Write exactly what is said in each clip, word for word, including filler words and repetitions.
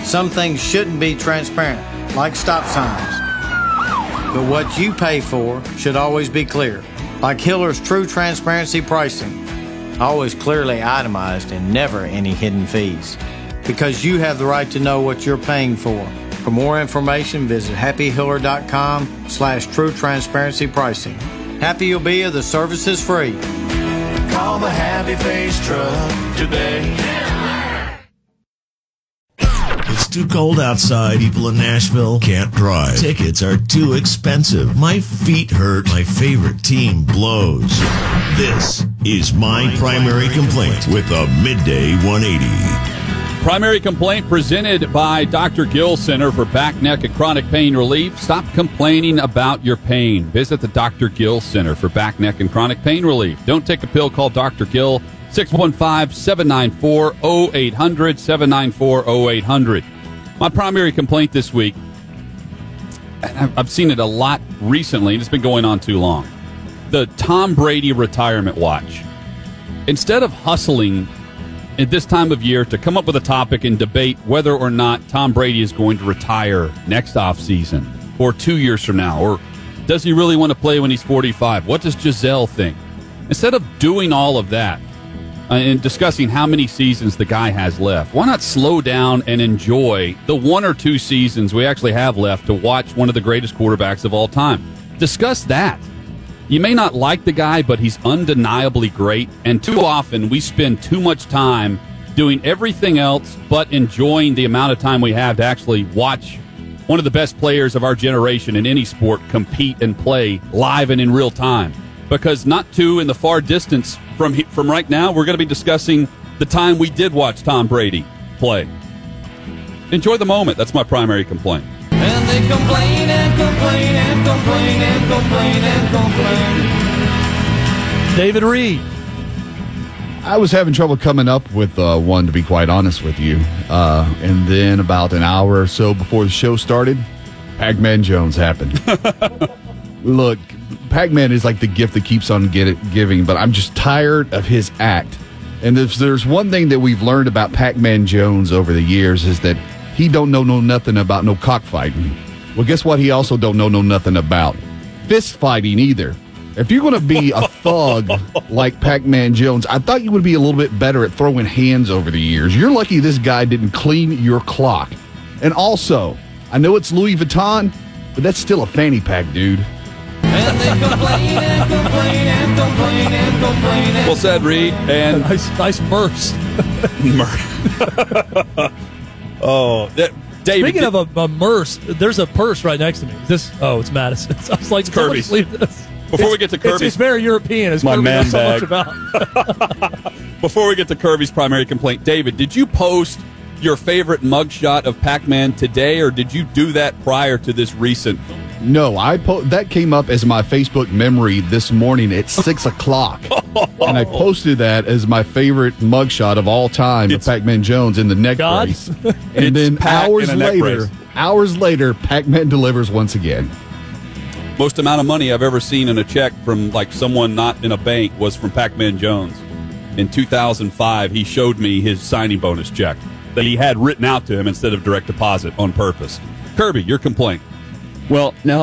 some things shouldn't be transparent, like stop signs. But what you pay for should always be clear, like Hiller's True Transparency Pricing. Always clearly itemized and never any hidden fees. Because you have the right to know what you're paying for. For more information, visit happy hiller dot com slash true transparency pricing. Happy you'll be if the service is free. Call the Happy Face Truck today. It's too cold outside. People in Nashville can't drive. Tickets are too expensive. My feet hurt. My favorite team blows. This is My Primary Complaint with a Midday one eighty. Primary Complaint presented by Doctor Gill Center for Back, Neck, and Chronic Pain Relief. Stop complaining about your pain. Visit the Doctor Gill Center for Back, Neck, and Chronic Pain Relief. Don't take a pill. Call Doctor Gill, six one five, seven nine four, zero eight hundred, seven nine four, zero eight hundred. My primary complaint this week, and I've seen it a lot recently, and it's been going on too long. The Tom Brady retirement watch. Instead of hustling at this time of year to come up with a topic and debate whether or not Tom Brady is going to retire next offseason or two years from now, or does he really want to play when he's forty-five? What does Giselle think? Instead of doing all of that uh, and discussing how many seasons the guy has left, why not slow down and enjoy the one or two seasons we actually have left to watch one of the greatest quarterbacks of all time? Discuss that. You may not like the guy, but he's undeniably great, and too often we spend too much time doing everything else but enjoying the amount of time we have to actually watch one of the best players of our generation in any sport compete and play live and in real time. Because not too in the far distance from from right now, we're going to be discussing the time we did watch Tom Brady play. Enjoy the moment. That's my primary complaint. And they complain and complain and complain and complain and complain. David Reed. I was having trouble coming up with uh, one, to be quite honest with you. Uh, and then about an hour or so before the show started, Pac-Man Jones happened. Look, Pac-Man is like the gift that keeps on get it, giving, but I'm just tired of his act. And if there's one thing that we've learned about Pac-Man Jones over the years is that he don't know no nothing about no cockfighting. Well, guess what? He also don't know no nothing about fist fighting either. If you're going to be a thug like Pac-Man Jones, I thought you would be a little bit better at throwing hands over the years. You're lucky this guy didn't clean your clock. And also, I know it's Louis Vuitton, but that's still a fanny pack, dude. And they complain and complain and complain and complain. Well said, Reed. And nice, nice purse. Oh, that, David. Speaking of a, a purse, there's a purse right next to me. Is this? Oh, it's Madison. I was like, it's Kirby's. This. Before it's, we get to Kirby's, it's, it's very European. It's my Kirby man knows bag. So much about. Before we get to Kirby's primary complaint, David, did you post your favorite mugshot of Pac-Man today, or did you do that prior to this recent? No, I po- that came up as my Facebook memory this morning at six o'clock, and I posted that as my favorite mugshot of all time It's- of Pac-Man Jones in the neck God? brace. And then Pac hours in a neck later, brace. hours later, Pac-Man delivers once again. Most amount of money I've ever seen in a check from like someone not in a bank was from Pac-Man Jones. In two thousand five, he showed me his signing bonus check that he had written out to him instead of direct deposit on purpose. Kirby, your complaint. Well, now,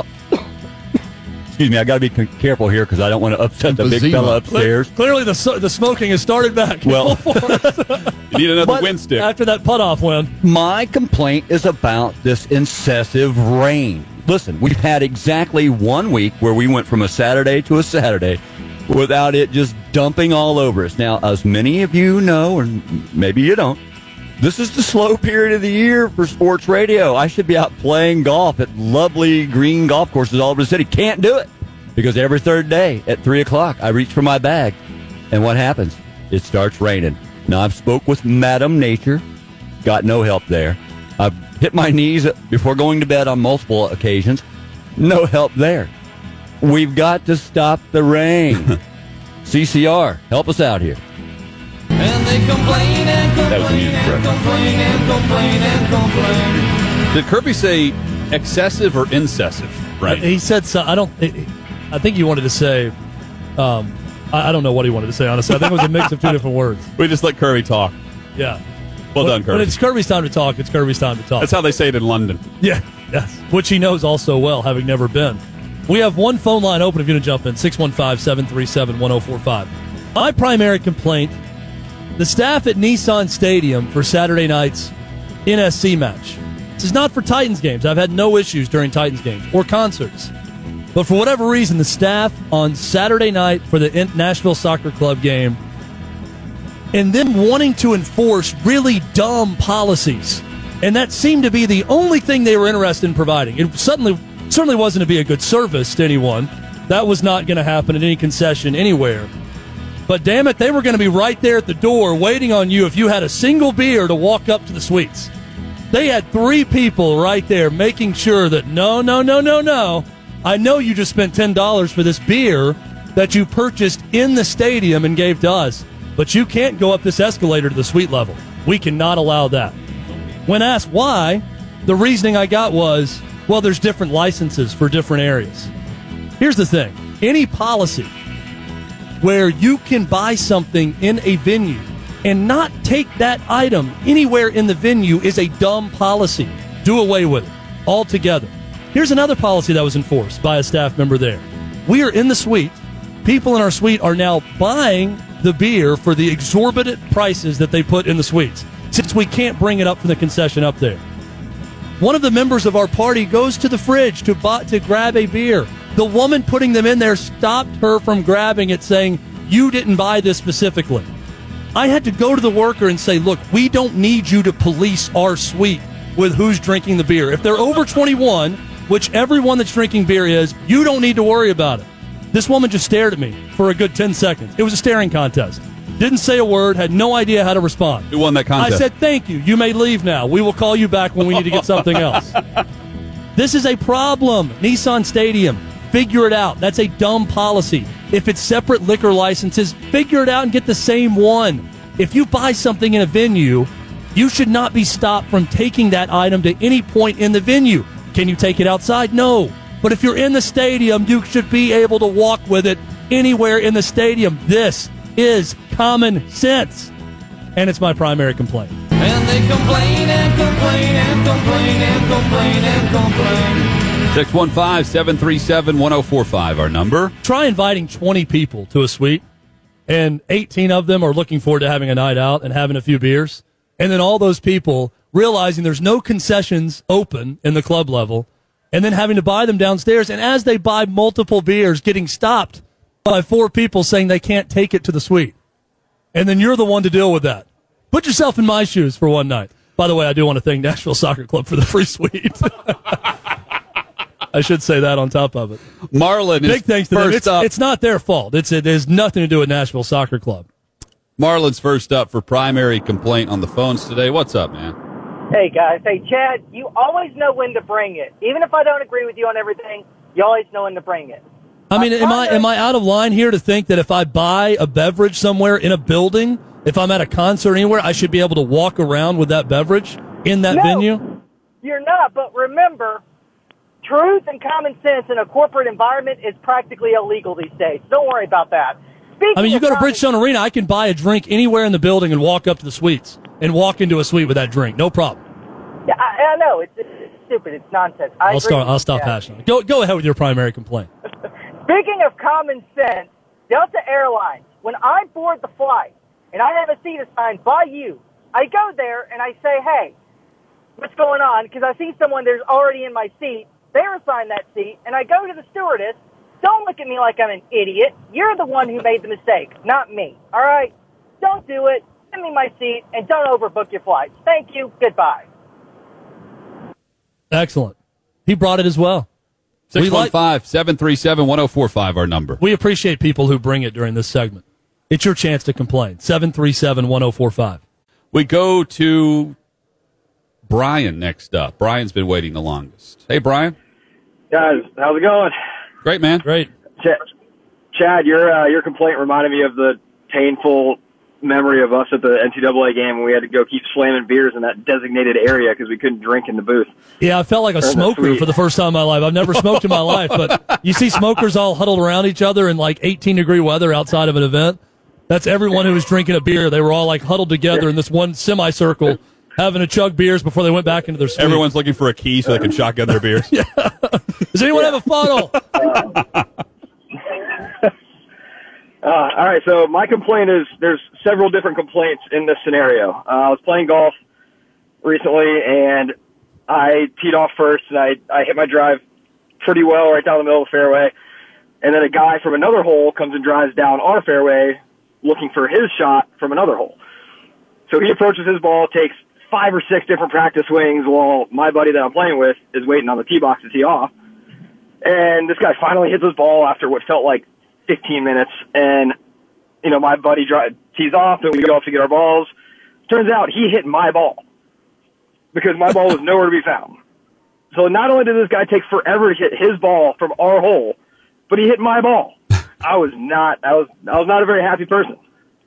excuse me, I got to be c- careful here because I don't want to upset the big Emphysema. fella upstairs. Clearly, the so- the smoking has started back. Well, You need another But wind stick. after that putt off win. my complaint is about this incessive rain. Listen, we've had exactly one week where we went from a Saturday to a Saturday without it just dumping all over us. Now, as many of you know, or maybe you don't, this is the slow period of the year for sports radio. I should be out playing golf at lovely green golf courses all over the city. Can't do it because every third day at three o'clock, I reach for my bag. And what happens? It starts raining. Now, I've spoke with Madam Nature. Got no help there. I've hit my knees before going to bed on multiple occasions. No help there. We've got to stop the rain. C C R, help us out here. And they complain and That was the complain music, and correct? complain and complain and complain. Did Kirby say excessive or incessive? Right. He said so. I don't. I think he wanted to say. Um, I, I don't know what he wanted to say. Honestly, I think it was a mix of two different words. We just let Kirby talk. Yeah. Well done, When Kirby. it's Kirby's time to talk, it's Kirby's time to talk. That's how they say it in London. Yeah, yes. Which he knows all so well, having never been. We have one phone line open if you want to jump in, six one five, seven three seven, one oh four five. My primary complaint, the staff at Nissan Stadium for Saturday night's N S C match. This is not for Titans games. I've had no issues during Titans games or concerts. But for whatever reason, the staff on Saturday night for the Nashville Soccer Club game, and them wanting to enforce really dumb policies. And that seemed to be the only thing they were interested in providing. It suddenly, certainly wasn't to be a good service to anyone. That was not going to happen at any concession anywhere. But damn it, they were going to be right there at the door waiting on you if you had a single beer to walk up to the suites. They had three people right there making sure that no, no, no, no, no. I know you just spent ten dollars for this beer that you purchased in the stadium and gave to us. But you can't go up this escalator to the suite level. We cannot allow that. When asked why, the reasoning I got was, well, there's different licenses for different areas. Here's the thing. Any policy where you can buy something in a venue and not take that item anywhere in the venue is a dumb policy. Do away with it altogether. Here's another policy that was enforced by a staff member there. We are in the suite. People in our suite are now buying the beer for the exorbitant prices that they put in the suites, since we can't bring it up from the concession up there. One of the members of our party goes to the fridge to buy, to grab a beer. The woman putting them in there stopped her from grabbing it, saying, you didn't buy this specifically. I had to go to the worker and say, look, we don't need you to police our suite with who's drinking the beer. If they're over twenty-one, which everyone that's drinking beer is, you don't need to worry about it. This woman just stared at me for a good ten seconds. It was a staring contest. Didn't say a word, had no idea how to respond. Who won that contest? I said, thank you. You may leave now. We will call you back when we need to get something else. This is a problem. Nissan Stadium. Figure it out. That's a dumb policy. If it's separate liquor licenses, figure it out and get the same one. If you buy something in a venue, you should not be stopped from taking that item to any point in the venue. Can you take it outside? No. But if you're in the stadium, you should be able to walk with it anywhere in the stadium. This is common sense. And it's my primary complaint. And they complain and complain and complain and complain and complain. six one five, seven three seven, one oh four five, our number. Try inviting twenty people to a suite, and eighteen of them are looking forward to having a night out and having a few beers. And then all those people realizing there's no concessions open in the club level, and then having to buy them downstairs. And as they buy multiple beers, getting stopped by four people saying they can't take it to the suite. And then you're the one to deal with that. Put yourself in my shoes for one night. By the way, I do want to thank Nashville Soccer Club for the free suite. I should say that on top of it. Marlon is Big thanks to them. first It's, up. it's not their fault. It's It has nothing to do with Nashville Soccer Club. Marlon's first up for primary complaint on the phones today. What's up, man? Hey, guys. Hey, Chad, you always know when to bring it. Even if I don't agree with you on everything, you always know when to bring it. I mean, My am I partner- am I out of line here to think that if I buy a beverage somewhere in a building, if I'm at a concert anywhere, I should be able to walk around with that beverage in that No, venue? You're not, but remember, truth and common sense in a corporate environment is practically illegal these days. Don't worry about that. Speaking I mean, you of go to common- Bridgestone Arena, I can buy a drink anywhere in the building and walk up to the suites and walk into a suite with that drink. No problem. Yeah, I, I know. It's, it's, it's stupid. It's nonsense. I I'll agree start. with I'll you, stop Chad. passionately. Go go ahead with your primary complaint. Speaking of common sense, Delta Airlines, when I board the flight and I have a seat assigned by you, I go there and I say, hey, what's going on? Because I see someone there's already in my seat. They're assigned that seat, and I go to the stewardess. Don't look at me like I'm an idiot. You're the one who made the mistake, not me. All right? Don't do it. Send me my seat, and don't overbook your flights. Thank you. Goodbye. Excellent. He brought it as well. six one five, seven three seven, one oh four five, our number. We appreciate people who bring it during this segment. It's your chance to complain. seven three seven, one oh four five. We go to Brian next up. Brian's been waiting the longest. Hey, Brian. Guys, how's it going? Great, man. Great. Chad, Chad your uh, your complaint reminded me of the painful memory of us at the N C double A game when we had to go keep slamming beers in that designated area because we couldn't drink in the booth. Yeah, I felt like a Or the smoker suite. for the first time in my life. I've never smoked in my life, but you see smokers all huddled around each other in like eighteen degree weather outside of an event. That's everyone who was drinking a beer. They were all like huddled together in this one semicircle having to chug beers before they went back into their suite. Everyone's looking for a key so they can shotgun their beers. Yeah. Does anyone have a funnel? Uh, all right, so my complaint is there's several different complaints in this scenario. Uh, I was playing golf recently, and I teed off first, and I, I hit my drive pretty well right down the middle of the fairway. And then a guy from another hole comes and drives down our fairway looking for his shot from another hole. So he approaches his ball, takes five or six different practice swings while my buddy that I'm playing with is waiting on the tee box to tee off. And this guy finally hits his ball after what felt like fifteen minutes, and, you know, my buddy drive, tees off, and we go off to get our balls. Turns out he hit my ball because my ball was nowhere to be found. So not only did this guy take forever to hit his ball from our hole, but he hit my ball. I was not, I was, I was not a very happy person.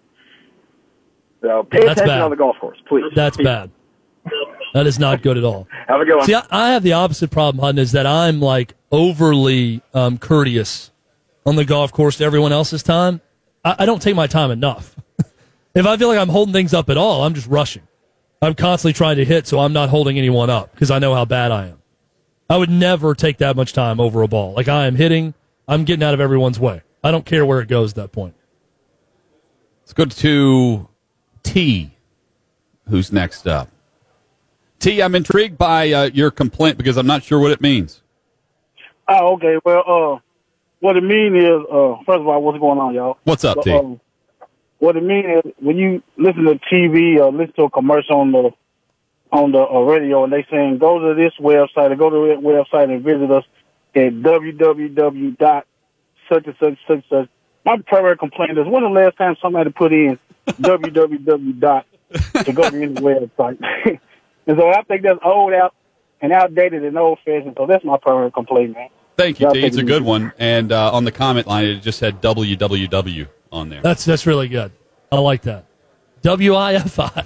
So pay That's attention bad. on the golf course, please. That's bad. That is not good at all. Have a good one. See, I, I have the opposite problem, Hutton, is that I'm like overly um, courteous on the golf course to everyone else's time. I, I don't take my time enough. If I feel like I'm holding things up at all, I'm just rushing. I'm constantly trying to hit, so I'm not holding anyone up because I know how bad I am. I would never take that much time over a ball. Like, I am hitting, I'm getting out of everyone's way. I don't care where it goes at that point. Let's go to T, who's next up. T, I'm intrigued by uh, your complaint because I'm not sure what it means. Oh, okay. Well, uh, what it means is, uh, first of all, what's going on, y'all? What's up, But, T? um, what it means is when you listen to T V or listen to a commercial on the on the uh, radio and they saying go to this website or go to that website and visit us at w w w dot such and such such such. My primary complaint is when the last time somebody put in w w w dot to go to any website. And so I think that's old out and outdated and old fashioned. So that's my primary complaint, man. Thank you, Y'all T. take It's it a good easy. one. And uh, on the comment line, it just had w w w on there. That's that's really good. I like that. W I F I.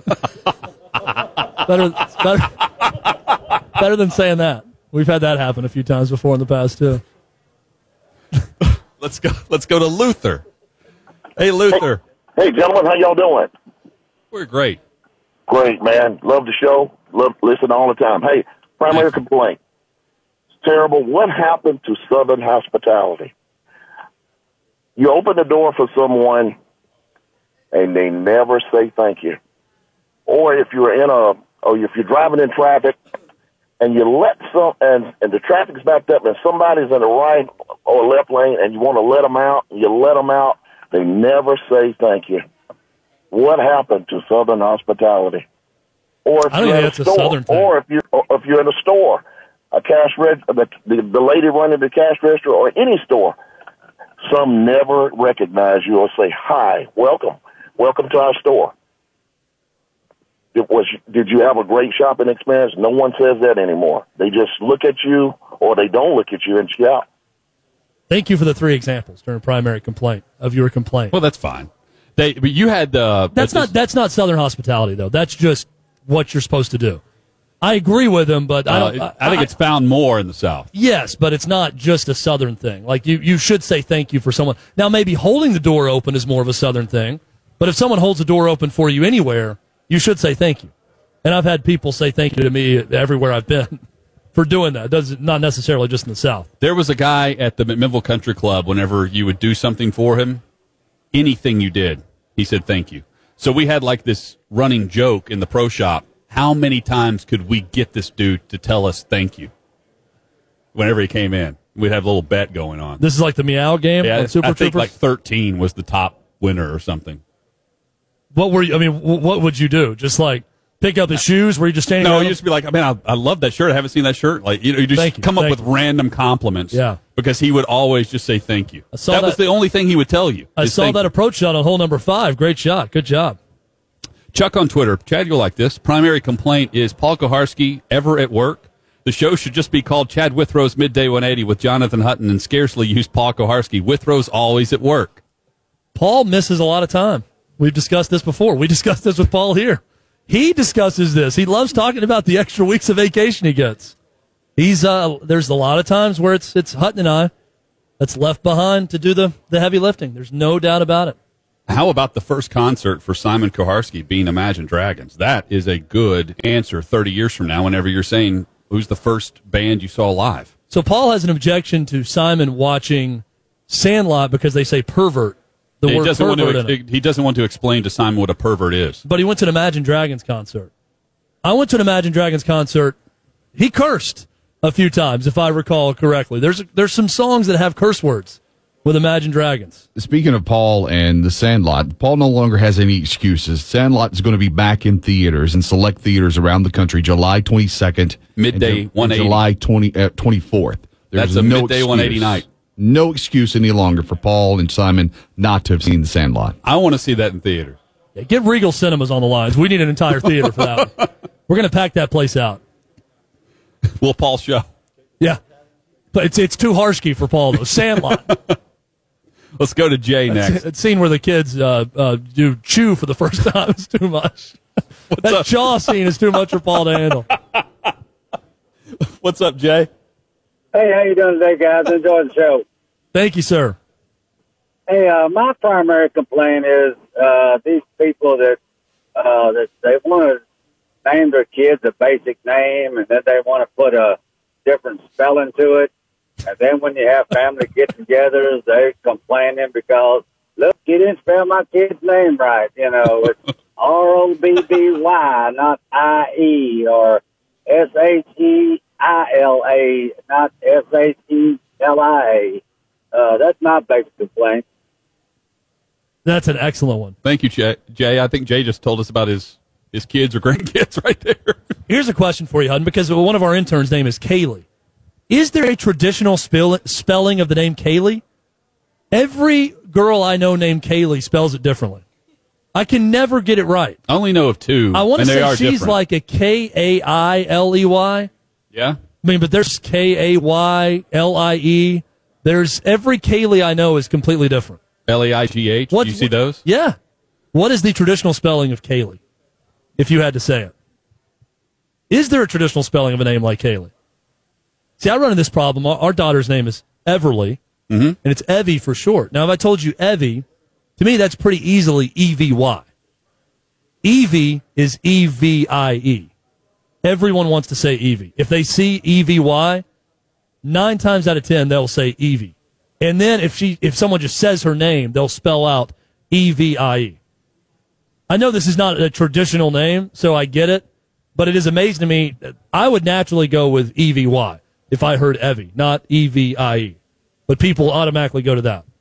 better, better, better than saying that. We've had that happen a few times before in the past, too. Let's go. Let's go to Luther. Hey, Luther. Hey, gentlemen, how y'all doing? We're great. Great, man. Love the show. Love listen all the time. Hey, primary complaint. It's terrible. What happened to Southern hospitality? You open the door for someone, and they never say thank you. Or if you're in a, or if you're driving in traffic, and you let some, and, and the traffic's backed up, and somebody's in the right or left lane, and you want to let them out, and you let them out, they never say thank you. What happened to Southern hospitality? Or if I don't you're think in a that's a store, Southern thing. or if you or if you're in a store, a cash reg, the, the the lady running the cash register, or any store, some never recognize you or say hi, welcome, welcome to our store. It was, did you have a great shopping experience? No one says that anymore. They just look at you, or they don't look at you and shout. Thank you for the three examples during primary complaint of your complaint. Well, that's fine. They, but you had uh, That's not that's not Southern hospitality, though. That's just what you're supposed to do. I agree with him, but I Uh, don't. it- I think it's found more in the South. Yes, but it's not just a Southern thing. Like, you, you should say thank you for someone. Now, maybe holding the door open is more of a Southern thing, but if someone holds the door open for you anywhere, you should say thank you. And I've had people say thank you to me everywhere I've been for doing that. It does not necessarily just in the South. There was a guy at the McMinnville Country Club, whenever you would do something for him, anything you did, he said thank you. So we had like this running joke in the pro shop. How many times could we get this dude to tell us thank you whenever he came in? We'd have a little bet going on. This is like the Meow game Yeah, on Super I think Troopers? like thirteen was the top winner or something. What were you, I mean, wh- what would you do? Just like pick up his shoes? Were you just standing No, around you just be like, I mean, I, I love that shirt. I haven't seen that shirt. Like, you know, you just Thank you, come up thank with random compliments. Yeah. Because he would always just say thank you. saw That, was that- the only thing he would tell you. I is saw thank that you. approach shot on hole number five. Great shot. Good job. Chuck on Twitter. Chad, you'll like this. Primary complaint is Paul Koharski ever at work? The show should just be called Chad Withrow's Midday one eighty with Jonathan Hutton and scarcely use Paul Koharski. Withrow's always at work. Paul misses a lot of time. We've discussed this before. We discussed this with Paul here. He discusses this. He loves talking about the extra weeks of vacation he gets. He's uh, there's a lot of times where it's it's Hutton and I that's left behind to do the, the heavy lifting. There's no doubt about it. How about the first concert for Simon Koharski being Imagine Dragons? That is a good answer thirty years from now whenever you're saying who's the first band you saw live. So Paul has an objection to Simon watching Sandlot because they say pervert. The he word doesn't want pervert to. in it. He doesn't want to explain to Simon what a pervert is. But he went to an Imagine Dragons concert. I went to an Imagine Dragons concert. He cursed a few times, if I recall correctly. There's there's some songs that have curse words with Imagine Dragons. Speaking of Paul and the Sandlot, Paul no longer has any excuses. Sandlot is going to be back in theaters and select theaters around the country July twenty-second. Midday and one eighty. July twenty, uh, twenty-fourth. There's That's a no midday excuse, one eighty night. No excuse any longer for Paul and Simon not to have seen the Sandlot. I want to see that in theaters. Yeah, get Regal Cinemas on the lines. We need an entire theater for that one. We're going to pack that place out. Will Paul show? Yeah. But it's it's too harsky for Paul, though. Sandlot. Let's go to Jay next. That scene where the kids uh, uh, do chew for the first time is too much. That up? jaw scene is too much for Paul to handle. What's up, Jay? Hey, how you doing today, guys? Enjoy the show. Thank you, sir. Hey, uh, my primary complaint is uh, these people that uh, that they want to name their kids a basic name, and then they want to put a different spelling to it. And then when you have family get-togethers, they're complaining because, look, you didn't spell my kid's name right. You know, it's R O B B Y, not I E, or S H E I L A, not S H E L I A. Uh, that's my basic complaint. That's an excellent one. Thank you, Jay. Jay, I think Jay just told us about his, his kids or grandkids right there. Here's a question for you, Hutton, because one of our interns' name is Kaylee. Is there a traditional spell- spelling of the name Kaylee? Every girl I know named Kaylee spells it differently. I can never get it right. I only know of two, I want and to they say are she's different. like a K A I L E Y. Yeah? I mean, but there's K A Y L I E. There's every Kaylee I know is completely different. L A I G H. Do you see those? Yeah. What is the traditional spelling of Kaylee, if you had to say it? Is there a traditional spelling of a name like Kaylee? See, I run into this problem. Our, our daughter's name is Everly, mm-hmm. and it's Evie for short. Now, if I told you Evie, to me, that's pretty easily E V Y. Evie is E V I E. Everyone wants to say Evie. If they see E V Y, nine times out of ten, they'll say Evie. And then if she, if someone just says her name, they'll spell out E V I E. I know this is not a traditional name, so I get it, but it is amazing to me. I would naturally go with E V Y if I heard Evie, not E V I E. But people automatically go to that.